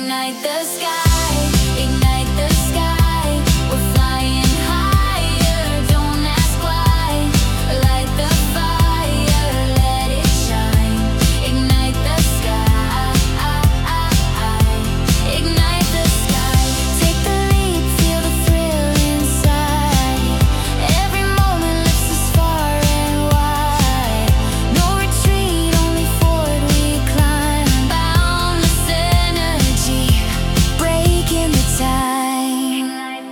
Ignite the sky, ignite the sky. We're flying higher, don't ask why. Light the fire, let it shine. Ignite the sky, ignite the sky. Take the leap, feel the thrill inside. Every moment lifts us far and wide. No retreat, only forward we climb. Boundless energy, breaking the time.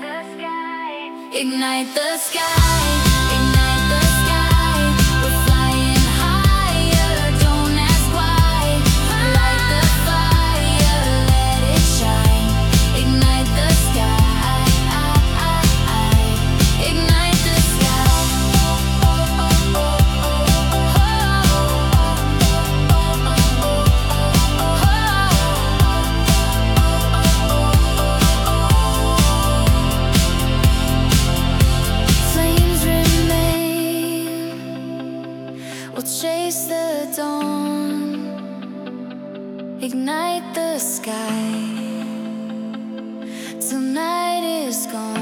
Ignite the sky, ignite the sky. We're flying higher, don't ask why. Light the fire, let it shine. Ignite the sky, ignite the sky. Flames remain, we'll chase the dawn. Ignite the sky till night is gone.